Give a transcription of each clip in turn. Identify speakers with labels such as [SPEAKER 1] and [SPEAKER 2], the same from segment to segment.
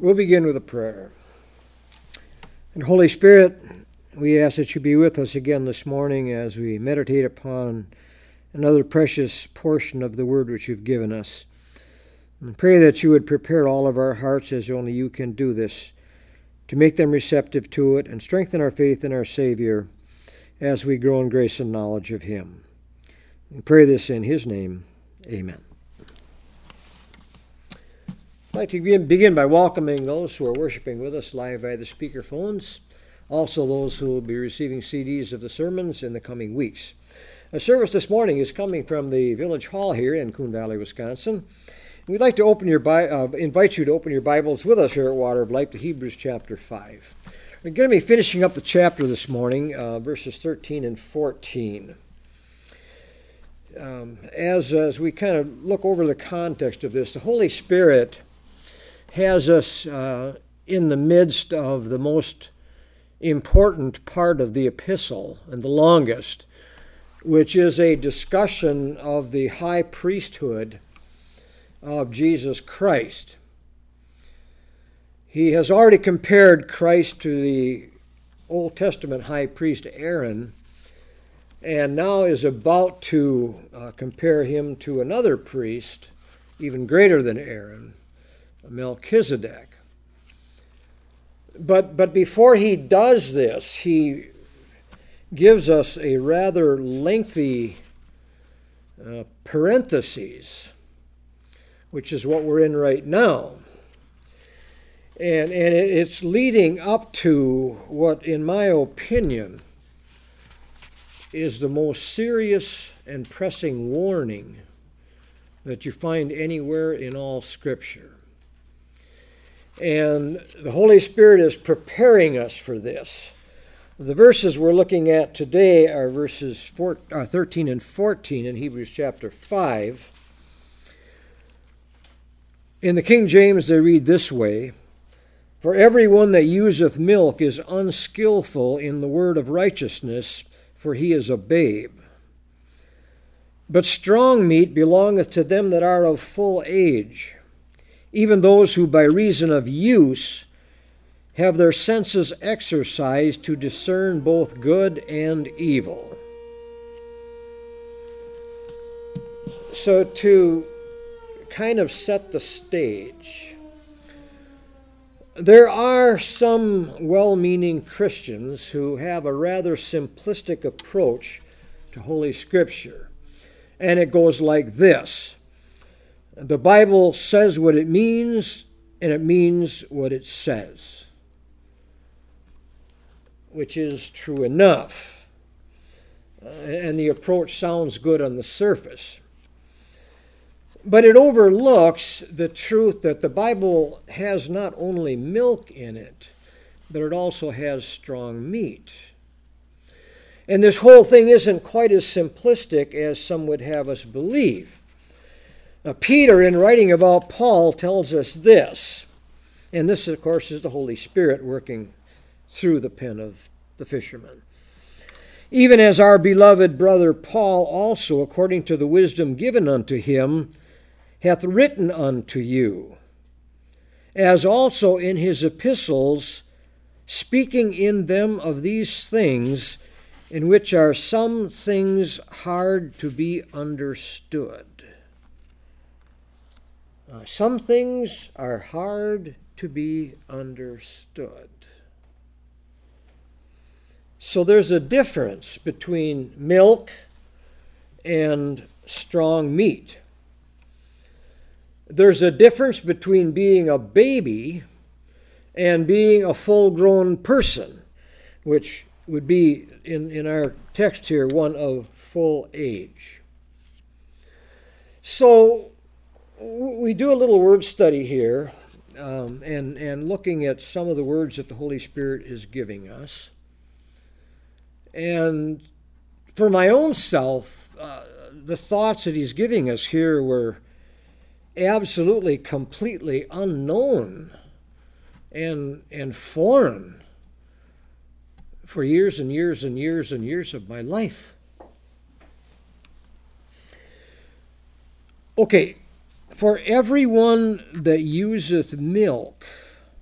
[SPEAKER 1] We'll begin with a prayer. And Holy Spirit, we ask that you be with us again this morning as we meditate upon another precious portion of the word which you've given us. And pray that you would prepare all of our hearts as only you can do this, to make them receptive to it and strengthen our faith in our Savior as we grow in grace and knowledge of him. We pray this in his name. Amen. I'd like to begin by welcoming those who are worshiping with us live via the speakerphones, also those who will be receiving CDs of the sermons in the coming weeks. A service this morning is coming from the Village Hall here in Coon Valley, Wisconsin. We'd like to invite you to open your Bibles with us here at Water of Life to Hebrews chapter 5. We're going to be finishing up the chapter this morning, verses 13 and 14. As we kind of look over the context of this, the Holy Spirit has us in the midst of the most important part of the epistle, and the longest, which is a discussion of the high priesthood of Jesus Christ. He has already compared Christ to the Old Testament high priest Aaron, and now is about to compare him to another priest, even greater than Aaron, Melchizedek. But before he does this, he gives us a rather lengthy parentheses, which is what we're in right now. And it's leading up to what, in my opinion, is the most serious and pressing warning that you find anywhere in all Scripture. And the Holy Spirit is preparing us for this. The verses we're looking at today are verses 13 and 14 in Hebrews chapter 5. In the King James they read this way, "For everyone that useth milk is unskillful in the word of righteousness, for he is a babe. But strong meat belongeth to them that are of full age, even those who by reason of use have their senses exercised to discern both good and evil." So to kind of set the stage, there are some well-meaning Christians who have a rather simplistic approach to Holy Scripture. And it goes like this. The Bible says what it means, and it means what it says, which is true enough. And the approach sounds good on the surface. But it overlooks the truth that the Bible has not only milk in it, but it also has strong meat. And this whole thing isn't quite as simplistic as some would have us believe. Now, Peter, in writing about Paul, tells us this, and this, of course, is the Holy Spirit working through the pen of the fisherman. "Even as our beloved brother Paul also, according to the wisdom given unto him, hath written unto you, as also in his epistles, speaking in them of these things, in which are some things hard to be understood." Some things are hard to be understood. So there's a difference between milk and strong meat. There's a difference between being a baby and being a full-grown person, which would be, in our text here, one of full age. So we do a little word study here, and looking at some of the words that the Holy Spirit is giving us. And for my own self, the thoughts that he's giving us here were absolutely, completely unknown and foreign for years and years and years and years of my life. Okay, for everyone that useth milk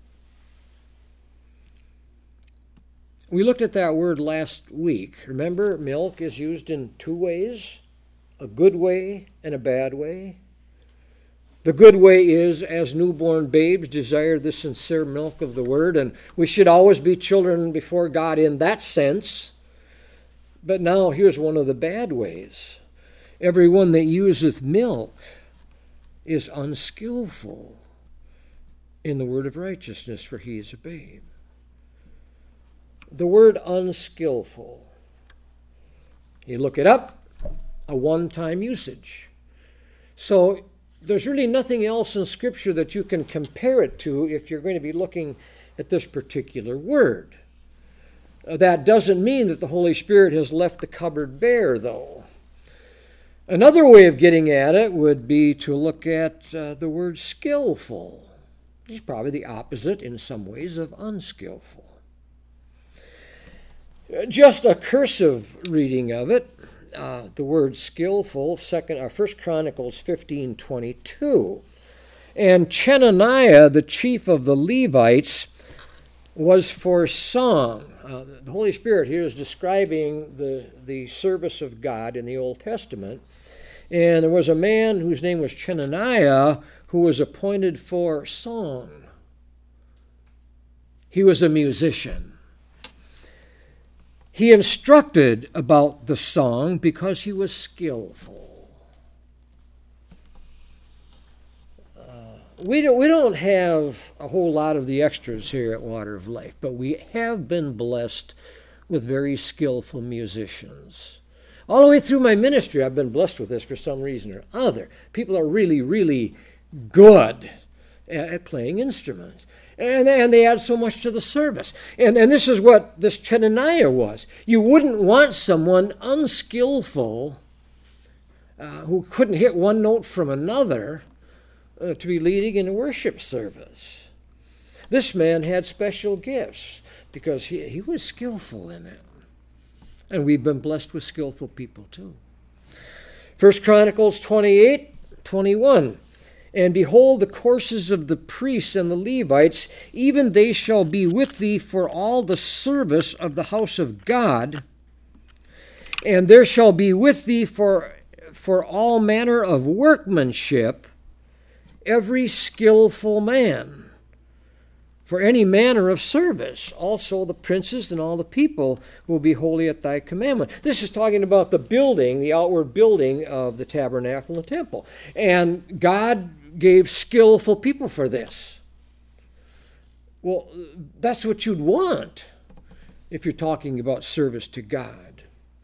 [SPEAKER 1] We looked at that word last week. Remember, milk is used in two ways, a good way and a bad way. The good way is, as newborn babes desire the sincere milk of the word, and we should always be children before God in that sense. But now here's one of the bad ways. Everyone that useth milk is unskillful in the word of righteousness, for he is a babe. The word unskillful, you look it up, a one-time usage. So there's really nothing else in Scripture that you can compare it to if you're going to be looking at this particular word. That doesn't mean that the Holy Spirit has left the cupboard bare, though. Another way of getting at it would be to look at the word skillful. It's probably the opposite in some ways of unskillful. Just a cursive reading of it, the word skillful, 1 Chronicles 15:22. And Chenaniah, the chief of the Levites, was for song. The Holy Spirit here is describing the service of God in the Old Testament. And there was a man whose name was Chenaniah who was appointed for song. He was a musician. He instructed about the song because he was skillful. We don't have a whole lot of the extras here at Water of Life, but we have been blessed with very skillful musicians. All the way through my ministry, I've been blessed with this for some reason or other. People are really, really good at playing instruments. And they add so much to the service. And this is what this Chenaniah was. You wouldn't want someone unskillful who couldn't hit one note from another to be leading in a worship service. This man had special gifts because he was skillful in it. And we've been blessed with skillful people too. 1 Chronicles 28:21. And behold, the courses of the priests and the Levites, even they shall be with thee for all the service of the house of God. And there shall be with thee for all manner of workmanship, every skillful man, for any manner of service. Also the princes and all the people will be holy at thy commandment. This is talking about the building, the outward building of the tabernacle and the temple. And God gave skillful people for this. Well, that's what you'd want if you're talking about service to God.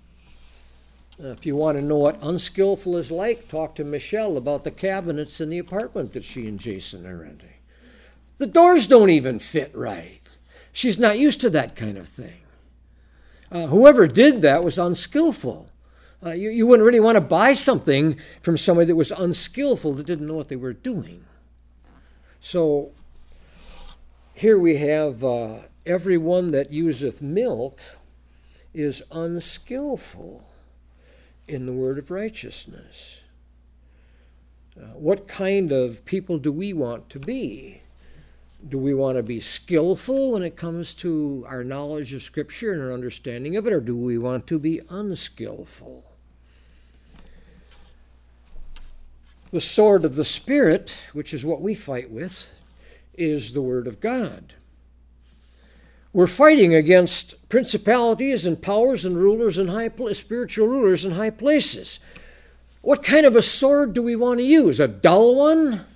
[SPEAKER 1] If you want to know what unskillful is like, talk to Michelle about the cabinets in the apartment that she and Jason are renting. The doors don't even fit right. She's not used to that kind of thing. Whoever did that was unskillful. You wouldn't really want to buy something from somebody that was unskillful, that didn't know what they were doing. So here we have everyone that useth milk is unskillful in the word of righteousness. What kind of people do we want to be? Do we want to be skillful when it comes to our knowledge of Scripture and our understanding of it, or do we want to be unskillful? The sword of the Spirit, which is what we fight with, is the Word of God. We're fighting against principalities and powers and rulers and spiritual rulers in high places. What kind of a sword do we want to use? A dull one?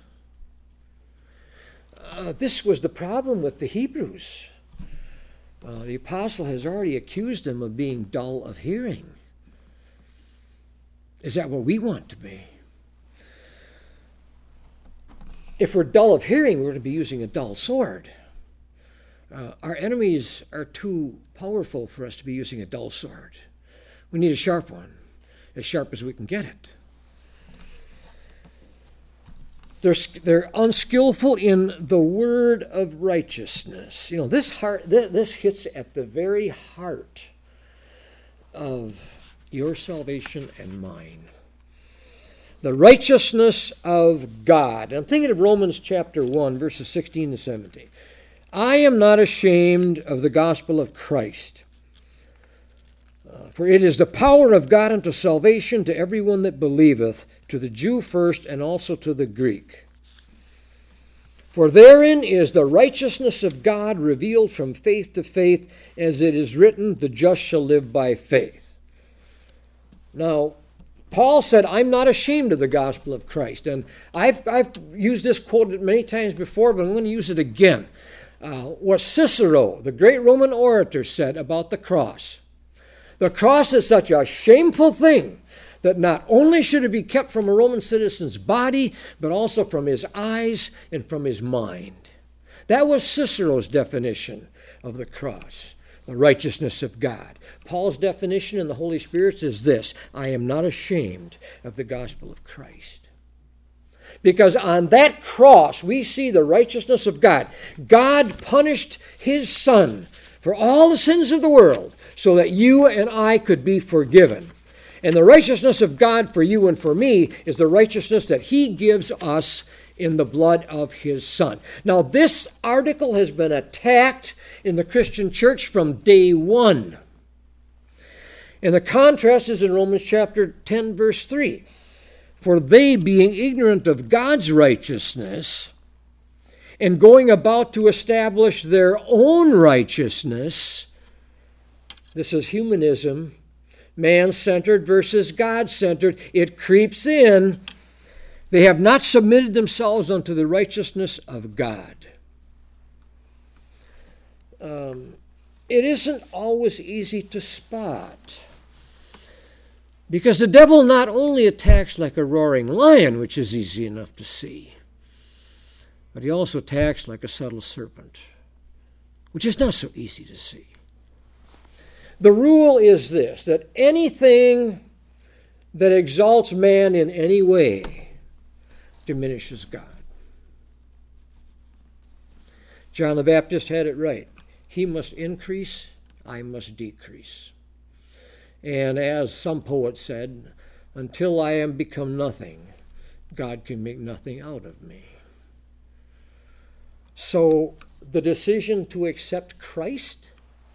[SPEAKER 1] This was the problem with the Hebrews. The apostle has already accused them of being dull of hearing. Is that what we want to be? If we're dull of hearing, we're going to be using a dull sword. Our enemies are too powerful for us to be using a dull sword. We need a sharp one, as sharp as we can get it. They're unskillful in the word of righteousness. You know, this hits at the very heart of your salvation and mine. The righteousness of God. And I'm thinking of Romans chapter 1, verses 16 to 17. I am not ashamed of the gospel of Christ, for it is the power of God unto salvation to everyone that believeth, to the Jew first, and also to the Greek. For therein is the righteousness of God revealed from faith to faith, as it is written, the just shall live by faith. Now, Paul said, I'm not ashamed of the gospel of Christ. And I've used this quote many times before, but I'm going to use it again. What Cicero, the great Roman orator, said about the cross. The cross is such a shameful thing that not only should it be kept from a Roman citizen's body, but also from his eyes and from his mind. That was Cicero's definition of the cross, the righteousness of God. Paul's definition in the Holy Spirit is this: I am not ashamed of the gospel of Christ. Because on that cross, we see the righteousness of God. God punished his Son for all the sins of the world so that you and I could be forgiven. And the righteousness of God for you and for me is the righteousness that he gives us in the blood of his Son. Now, this article has been attacked in the Christian church from day one. And the contrast is in Romans chapter 10, verse 3. For they, being ignorant of God's righteousness, and going about to establish their own righteousness, this is humanism, man-centered versus God-centered. It creeps in. They have not submitted themselves unto the righteousness of God. It isn't always easy to spot, because the devil not only attacks like a roaring lion, which is easy enough to see, but he also attacks like a subtle serpent, which is not so easy to see. The rule is this, that anything that exalts man in any way diminishes God. John the Baptist had it right. He must increase, I must decrease. And as some poet said, until I am become nothing, God can make nothing out of me. So the decision to accept Christ,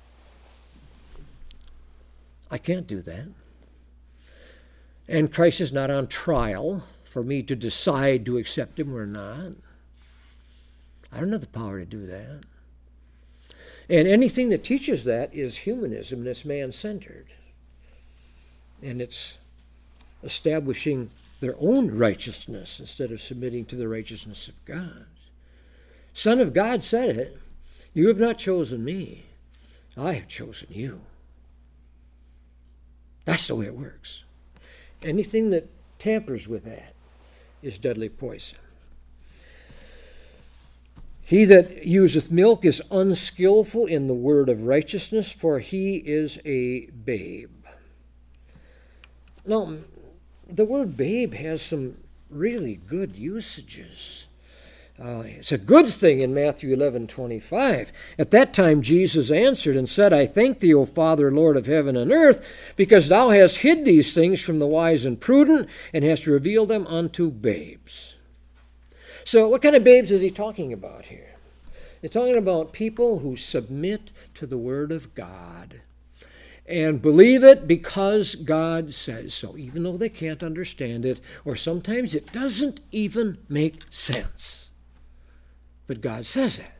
[SPEAKER 1] I can't do that. And Christ is not on trial for me to decide to accept him or not. I don't have the power to do that. And anything that teaches that is humanism, and it's man-centered. And it's establishing their own righteousness instead of submitting to the righteousness of God. Son of God said it, you have not chosen me, I have chosen you. That's the way it works. Anything that tampers with that is deadly poison. He that useth milk is unskillful in the word of righteousness, for he is a babe. Now, the word babe has some really good usages. It's a good thing in Matthew 11:25. At that time Jesus answered and said, I thank thee, O Father, Lord of heaven and earth, because thou hast hid these things from the wise and prudent, and hast revealed them unto babes. So what kind of babes is he talking about here? He's talking about people who submit to the Word of God and believe it because God says so, even though they can't understand it, or sometimes it doesn't even make sense. But God says it.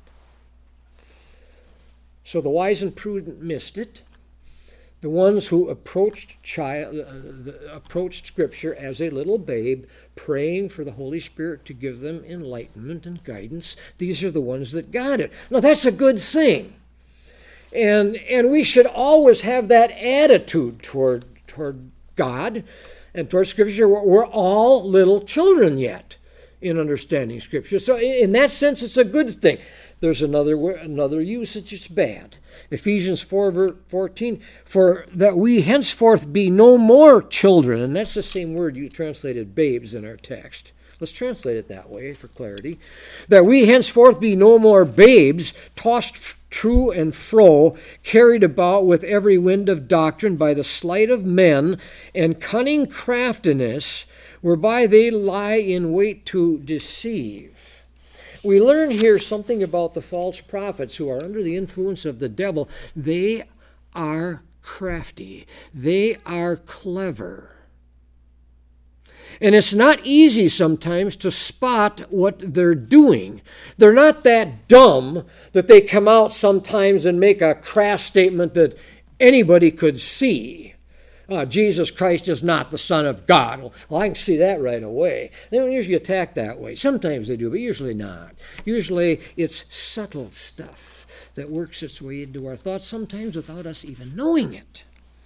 [SPEAKER 1] So the wise and prudent missed it. The ones who approached Scripture as a little babe, praying for the Holy Spirit to give them enlightenment and guidance, these are the ones that got it. Now, that's a good thing. And we should always have that attitude toward God and toward Scripture. We're all little children yet in understanding Scripture. So in that sense, it's a good thing. There's another usage it's bad. Ephesians 4:14, for that we henceforth be no more children. And that's the same word you translated babes in our text. Let's translate it that way for clarity. That we henceforth be no more babes, tossed to and fro, carried about with every wind of doctrine by the sleight of men and cunning craftiness, whereby they lie in wait to deceive. we learn here something about the false prophets who are under the influence of the devil. They are crafty. They are clever. And it's not easy sometimes to spot what they're doing. They're not that dumb that they come out sometimes and make a crass statement that anybody could see. Jesus Christ is not the Son of God. Well, I can see that right away. They don't usually attack that way. Sometimes they do, but usually not. Usually it's subtle stuff that works its way into our thoughts, sometimes without us even knowing it.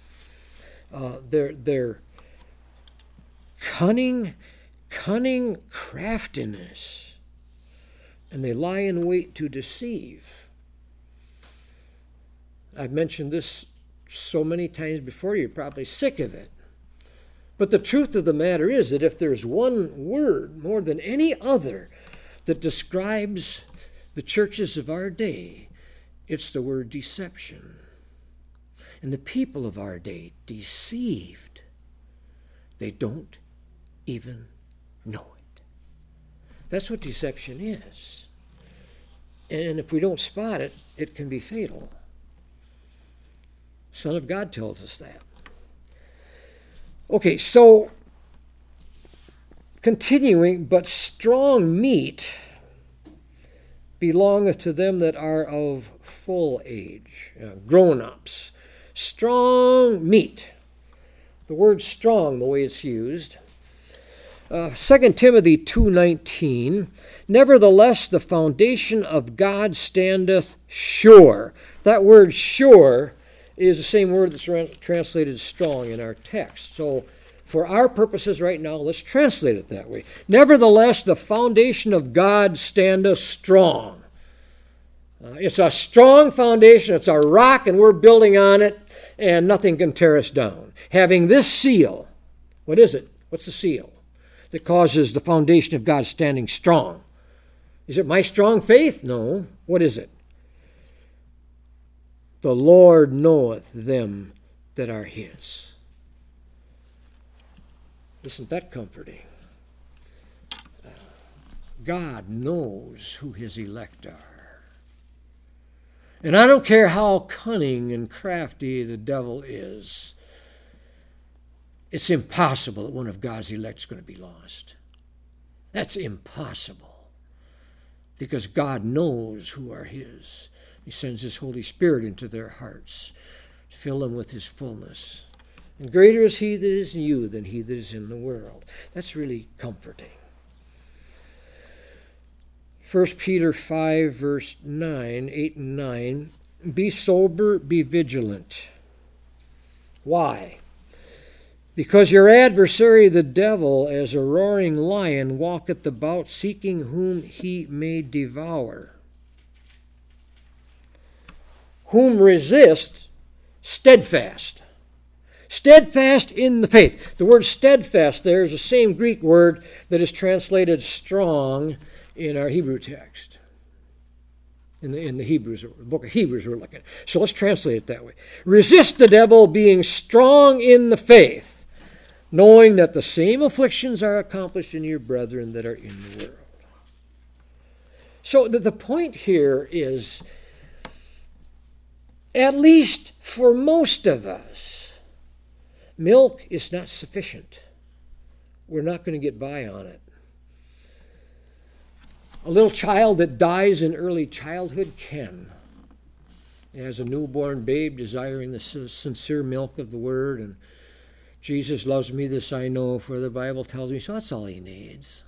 [SPEAKER 1] They're cunning craftiness, and they lie in wait to deceive. I've mentioned this so many times before, you're probably sick of it. But the truth of the matter is that if there's one word more than any other that describes the churches of our day, it's the word deception. And the people of our day, deceived. They don't even know it. That's what deception is. And if we don't spot it, it can be fatal. Son of God tells us that. Okay, so continuing, but strong meat belongeth to them that are of full age, grown-ups. Strong meat. The word strong, the way it's used. 2 Timothy 2:19, nevertheless the foundation of God standeth sure. That word sure is the same word that's translated strong in our text. So for our purposes right now, let's translate it that way. Nevertheless, the foundation of God standeth strong. It's a strong foundation. It's a rock, and we're building on it, and nothing can tear us down. Having this seal, what is it? What's the seal that causes the foundation of God standing strong? Is it my strong faith? No. What is it? The Lord knoweth them that are his. Isn't that comforting? God knows who his elect are. And I don't care how cunning and crafty the devil is, it's impossible that one of God's elect is going to be lost. That's impossible. Because God knows who are his. He sends his Holy Spirit into their hearts to fill them with his fullness. And greater is he that is in you than he that is in the world. That's really comforting. 1 Peter 5, verse 9, 8 and 9, be sober, be vigilant. Why? Because your adversary the devil, as a roaring lion, walketh about, seeking whom he may devour. Whom resist steadfast. Steadfast in the faith. The word steadfast there is the same Greek word that is translated strong in our Hebrew text. In the Hebrews, the book of Hebrews we're looking at. So let's translate it that way. Resist the devil, being strong in the faith, knowing that the same afflictions are accomplished in your brethren that are in the world. So the point here is, at least for most of us, milk is not sufficient. We're not going to get by on it. A little child that dies in early childhood can. As a newborn babe desiring the sincere milk of the Word, and Jesus loves me, this I know, for the Bible tells me, so that's all he needs.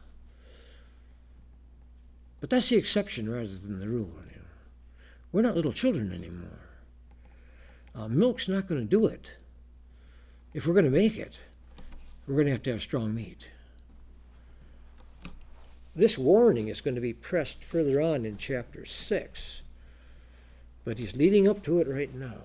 [SPEAKER 1] But that's the exception rather than the rule. We're not little children anymore. Milk's not going to do it. If we're going to make it, we're going to have strong meat. This warning is going to be pressed further on in chapter 6, but he's leading up to it right now.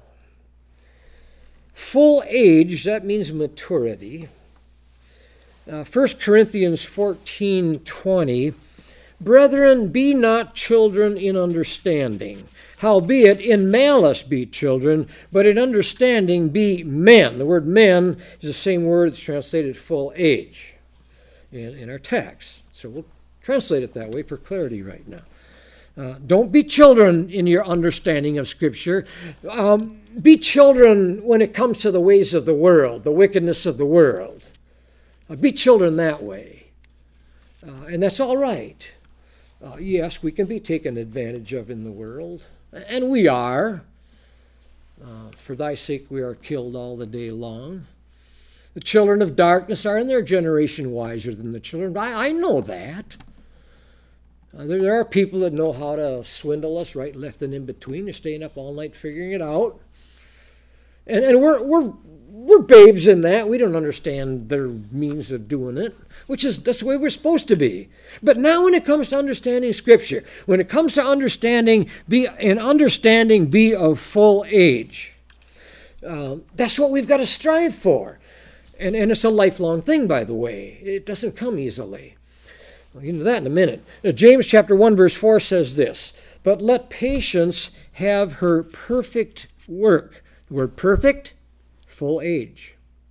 [SPEAKER 1] Full age, that means maturity. 1 Corinthians 14:20, brethren, be not children in understanding. Howbeit, in malice be children, but in understanding be men. The word men is the same word that's translated full age in our text. So we'll translate it that way for clarity right now. Don't be children in your understanding of Scripture. Be children when it comes to the ways of the world, the wickedness of the world. Be children that way. And that's all right. Yes, we can be taken advantage of in the world, and we are. For thy sake we are killed all the day long. The children of darkness are in their generation wiser than the children. I know that. There are people that know how to swindle us right, left, and in between. They're staying up all night figuring it out. And we're babes in that. We don't understand their means of doing it, that's the way we're supposed to be. But now when it comes to understanding Scripture, when it comes to understanding, be of full age. That's what we've got to strive for. And it's a lifelong thing, by the way. It doesn't come easily. We'll get into that in a minute. Now, James chapter 1, verse 4 says this, "But let patience have her perfect work." The word perfect, full age.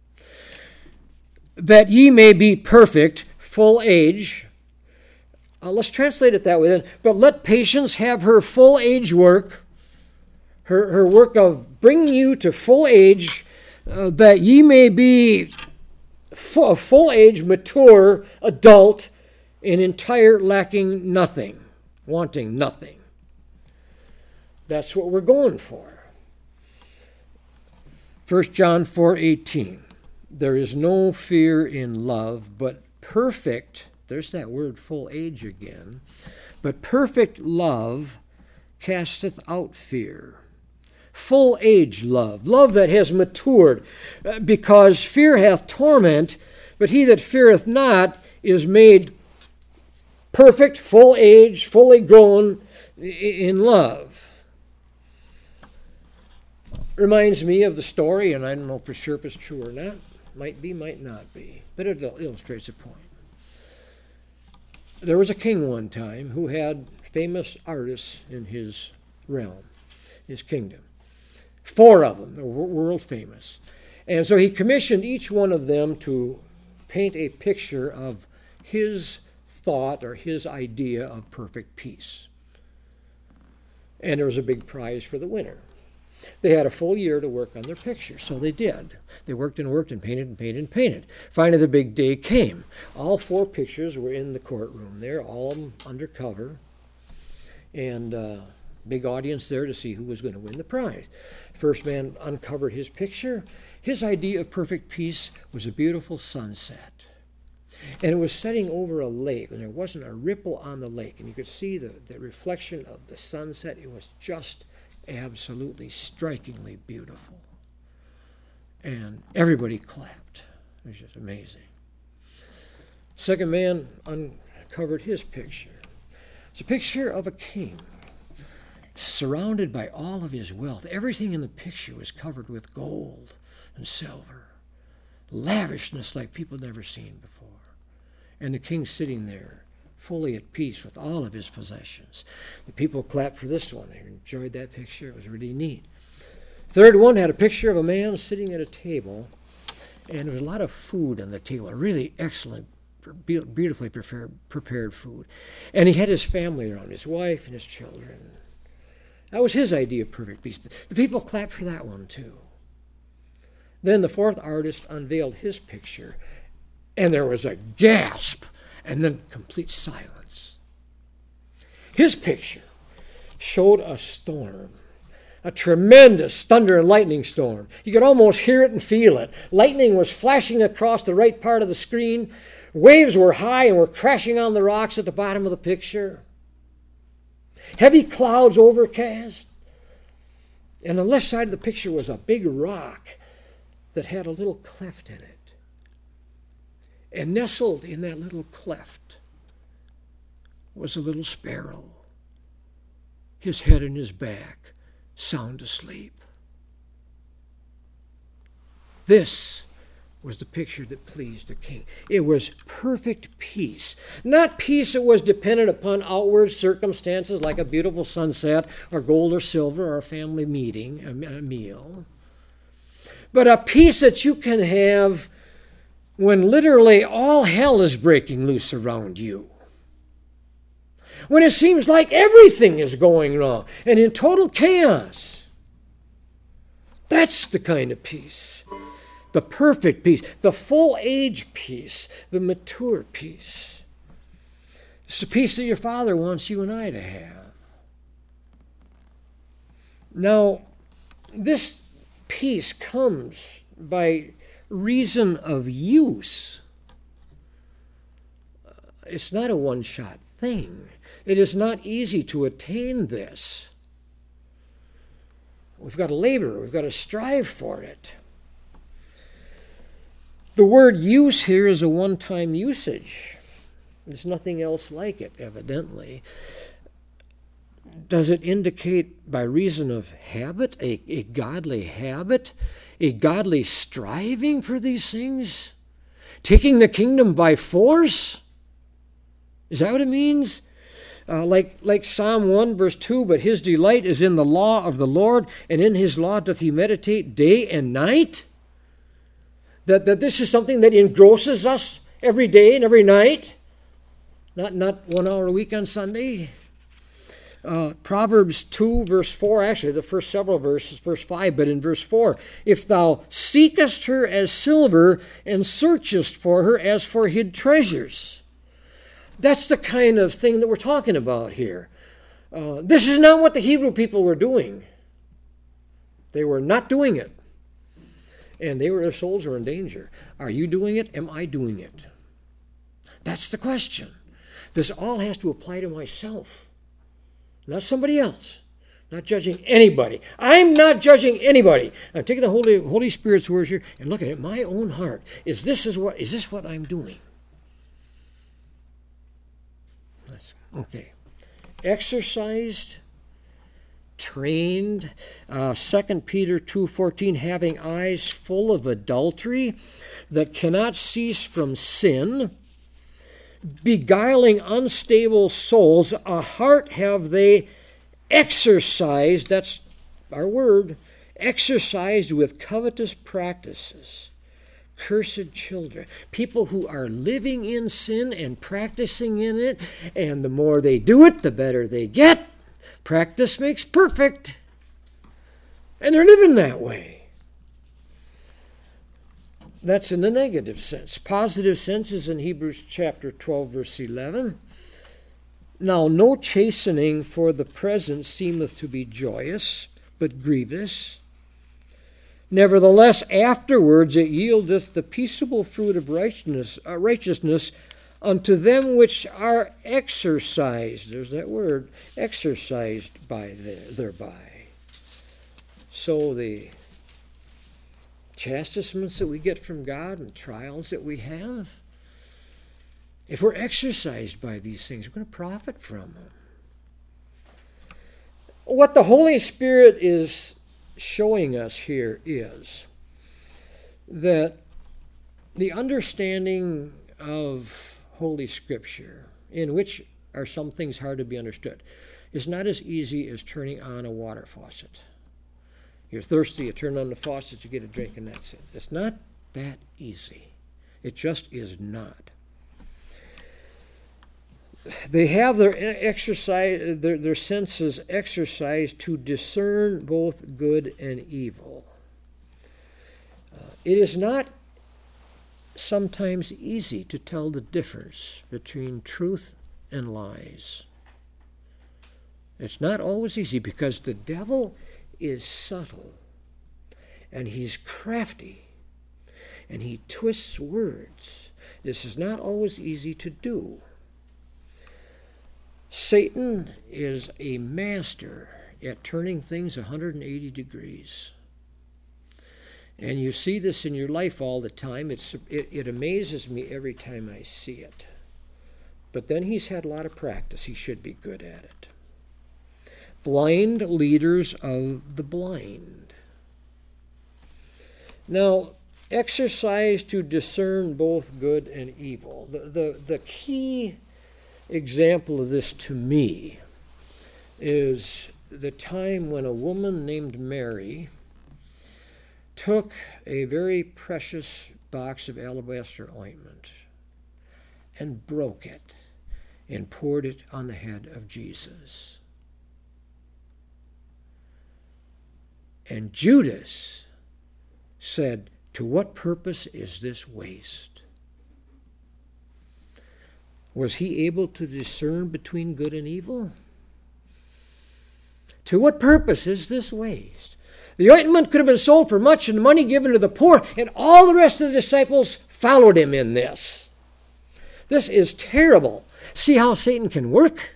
[SPEAKER 1] "That ye may be perfect," full age. Let's translate it that way then. "But let patience have her full age work," her work of bringing you to full age, that ye may be full age, mature, adult, and entire, lacking nothing, wanting nothing. That's what we're going for. 1 John 4:18, "There is no fear in love, but perfect," there's that word full age again, "but perfect love casteth out fear." Full age love that has matured, because fear hath torment, but he that feareth not is made perfect, full age, fully grown in love. Reminds me of the story, and I don't know for sure if it's true or not. Might be, might not be, but it illustrates a point. There was a king one time who had famous artists in his realm, his kingdom. 4 of them, were world famous. And so he commissioned each one of them to paint a picture of his thought or his idea of perfect peace. And there was a big prize for the winner. They had a full year to work on their picture, so they did. They worked and worked and painted and painted and painted. Finally, the big day came. All 4 pictures were in the courtroom there, all of them undercover, and big audience there to see who was going to win the prize. First man uncovered his picture. His idea of perfect peace was a beautiful sunset. And it was setting over a lake, and there wasn't a ripple on the lake, and you could see the reflection of the sunset. It was just absolutely strikingly beautiful. And everybody clapped. It was just amazing. Second man uncovered his picture. It's a picture of a king surrounded by all of his wealth. Everything in the picture was covered with gold and silver. Lavishness like people had never seen before. And the king sitting there, fully at peace with all of his possessions. The people clapped for this one. They enjoyed that picture. It was really neat. Third one had a picture of a man sitting at a table, and there was a lot of food on the table, really excellent, beautifully prepared food. And he had his family around, his wife and his children. That was his idea of perfect peace. The people clapped for that one too. Then the 4th artist unveiled his picture, and there was a gasp, and then complete silence. His picture showed a storm, a tremendous thunder and lightning storm. You could almost hear it and feel it. Lightning was flashing across the right part of the screen. Waves were high and were crashing on the rocks at the bottom of the picture. Heavy clouds overcast. And on the left side of the picture was a big rock that had a little cleft in it. And nestled in that little cleft was a little sparrow, his head and his back sound asleep. This was the picture that pleased the king. It was perfect peace. Not peace that was dependent upon outward circumstances like a beautiful sunset or gold or silver or a family meeting, a meal. But a peace that you can have when literally all hell is breaking loose around you. when it seems like everything is going wrong and in total chaos. That's the kind of peace, the perfect peace, the full age peace, the mature peace. It's the peace that your Father wants you and I to have. Now, this peace comes by reason of use. It's not a one-shot thing. It is not easy to attain this. We've got to labor. We've got to strive for it. The word use here is a one-time usage. There's nothing else like it, evidently. Does it indicate by reason of habit, a godly habit, a godly striving for these things? Taking the kingdom by force? Is that what it means? Like Psalm 1 verse 2, but his delight is in the law of the Lord, and in his law doth he meditate day and night? That this is something that engrosses us every day and every night? Not 1 hour a week on Sunday? Proverbs 2 verse 4, actually the first several verses, verse 5, but in verse 4, if thou seekest her as silver and searchest for her as for hid treasures. That's the kind of thing that we're talking about here. This is not what the Hebrew people were doing. They were not doing it. And their souls were in danger. Are you doing it? Am I doing it? That's the question. This all has to apply to myself, not somebody else. Not judging anybody. I'm not judging anybody. I'm taking the Holy Spirit's words here and looking at my own heart. Is this what I'm doing? Okay. Exercised, trained. 2 Peter 2:14, having eyes full of adultery that cannot cease from sin, beguiling unstable souls, a heart have they exercised, that's our word, exercised with covetous practices. Cursed children, people who are living in sin and practicing in it, and the more they do it, the better they get. Practice makes perfect. And they're living that way. That's in the negative sense. Positive sense is in Hebrews chapter 12, verse 11. Now, no chastening for the present seemeth to be joyous, but grievous. Nevertheless, afterwards it yieldeth the peaceable fruit of righteousness unto them which are exercised. There's that word, exercised thereby. So the chastisements that we get from God and trials that we have, if we're exercised by these things, we're going to profit from them. What the Holy Spirit is showing us here is that the understanding of Holy Scripture, in which are some things hard to be understood, is not as easy as turning on a water faucet. You're thirsty, you turn on the faucet, you get a drink, and that's it. It's not that easy. It just is not. They have their senses exercised to discern both good and evil. It is not sometimes easy to tell the difference between truth and lies. It's not always easy because the devil is subtle and he's crafty and he twists words. This is not always easy to do. Satan is a master at turning things 180 degrees. And you see this in your life all the time. It amazes me every time I see it. But then he's had a lot of practice. He should be good at it. Blind leaders of the blind. Now, exercise to discern both good and evil. The key example of this to me is the time when a woman named Mary took a very precious box of alabaster ointment and broke it and poured it on the head of Jesus. And Judas said, "To what purpose is this waste?" Was he able to discern between good and evil? To what purpose is this waste? The ointment could have been sold for much and the money given to the poor, and all the rest of the disciples followed him in this. This is terrible. See how Satan can work?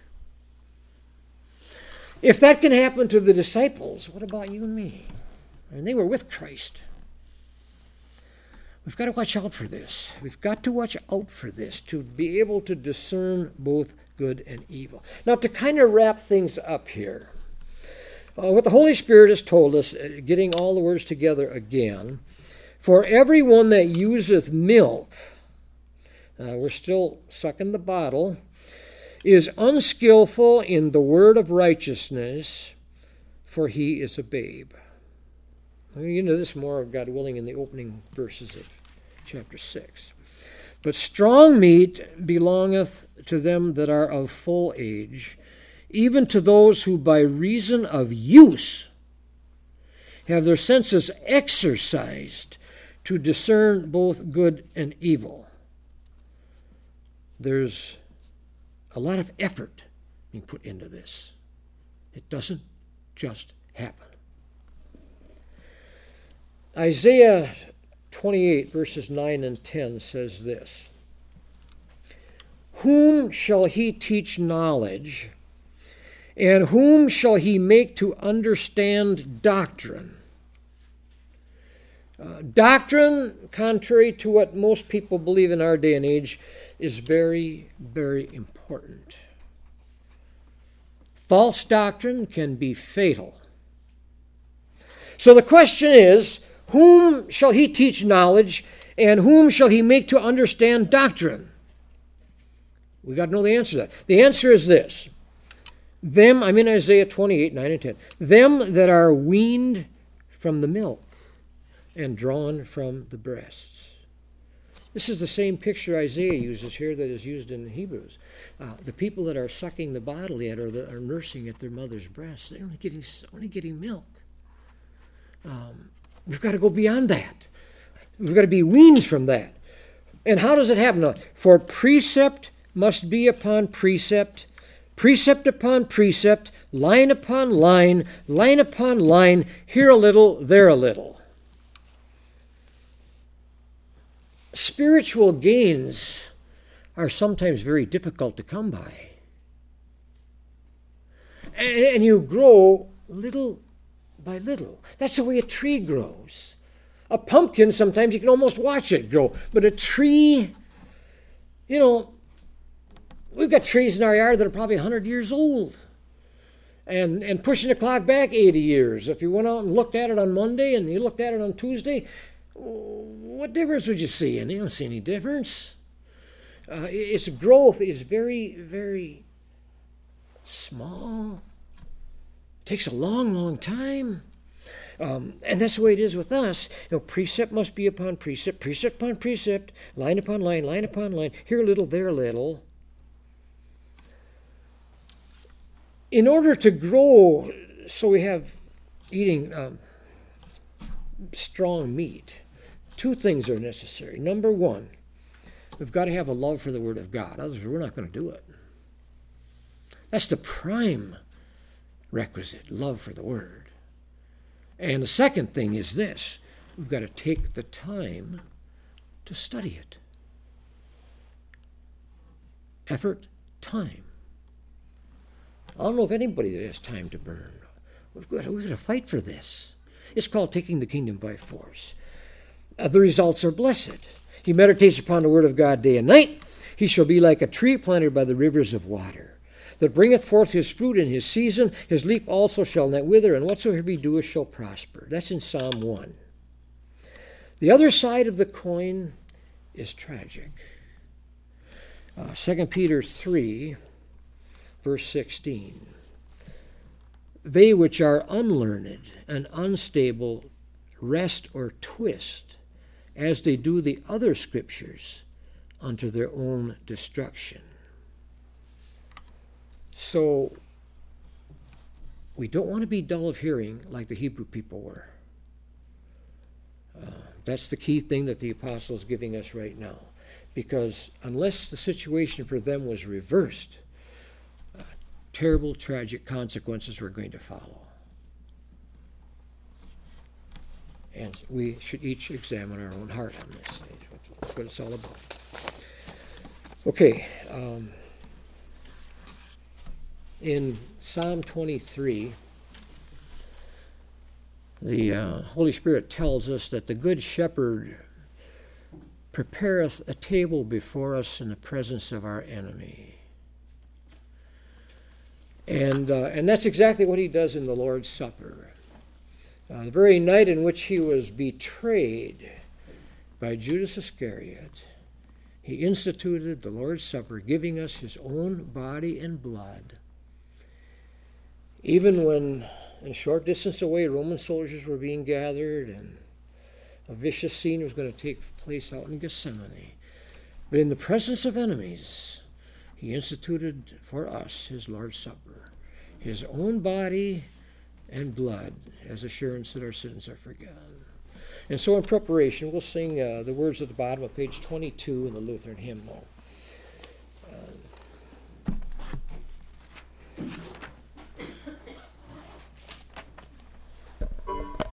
[SPEAKER 1] If that can happen to the disciples, what about you and me? And they were with Christ. We've got to watch out for this. We've got to watch out for this to be able to discern both good and evil. Now, to kind of wrap things up here, what the Holy Spirit has told us, getting all the words together again, for everyone that useth milk, we're still sucking the bottle, is unskillful in the word of righteousness, for he is a babe. We'll get into this more, God willing, in the opening verses of chapter 6. But strong meat belongeth to them that are of full age, even to those who by reason of use have their senses exercised to discern both good and evil. There's a lot of effort being put into this. It doesn't just happen. Isaiah 28, verses 9 and 10 says this: "Whom shall he teach knowledge, and whom shall he make to understand doctrine?" Doctrine, contrary to what most people believe in our day and age, is very, very important. False doctrine can be fatal. So the question is, whom shall he teach knowledge, and whom shall he make to understand doctrine? We've got to know the answer to that. The answer is this. Them, I'm in Isaiah 28, 9 and 10. Them that are weaned from the milk and drawn from the breasts. This is the same picture Isaiah uses here that is used in Hebrews. The people that are sucking the bottle yet, or that are nursing at their mother's breasts, they're only getting milk. We've got to go beyond that. We've got to be weaned from that. And how does it happen? For precept must be upon precept, precept upon precept, line upon line, line upon line, here a little, there a little. Spiritual gains are sometimes very difficult to come by. And you grow little by little. That's the way a tree grows. A pumpkin, sometimes you can almost watch it grow. But a tree, we've got trees in our yard that are probably 100 years old. And pushing the clock back 80 years. If you went out and looked at it on Monday and you looked at it on Tuesday, what difference would you see? And you don't see any difference. Its growth is very, very small. It takes a long, long time. And that's the way it is with us. Precept must be upon precept, precept upon precept, line upon line, line upon line, here a little, there a little. In order to grow, so we have eating strong meat, two things are necessary. Number one, we've got to have a love for the Word of God. Otherwise, we're not going to do it. That's the prime requisite, love for the Word. And the second thing is this: we've got to take the time to study it. Effort, time. I don't know of anybody that has time to burn. We've got to fight for this. It's called taking the kingdom by force. The results are blessed. He meditates upon the word of God day and night. He shall be like a tree planted by the rivers of water, that bringeth forth his fruit in his season. His leaf also shall not wither, and whatsoever he doeth shall prosper. That's in Psalm 1. The other side of the coin is tragic. 2 Peter 3, verse 16. They which are unlearned and unstable wrest or twist, as they do the other scriptures, unto their own destruction. So we don't want to be dull of hearing like the Hebrew people were. That's the key thing that the apostle is giving us right now. Because unless the situation for them was reversed, terrible, tragic consequences were going to follow. And we should each examine our own heart on this. That's what it's all about. Okay. In Psalm 23, the Holy Spirit tells us that the Good Shepherd prepareth a table before us in the presence of our enemy. And that's exactly what he does in the Lord's Supper. The very night in which he was betrayed by Judas Iscariot, he instituted the Lord's Supper, giving us his own body and blood. Even when, a short distance away, Roman soldiers were being gathered and a vicious scene was going to take place out in Gethsemane. But in the presence of enemies, he instituted for us his Lord's Supper, his own body and blood, as assurance that our sins are forgiven. And so in preparation, we'll sing the words at the bottom of page 22 in the Lutheran hymnal.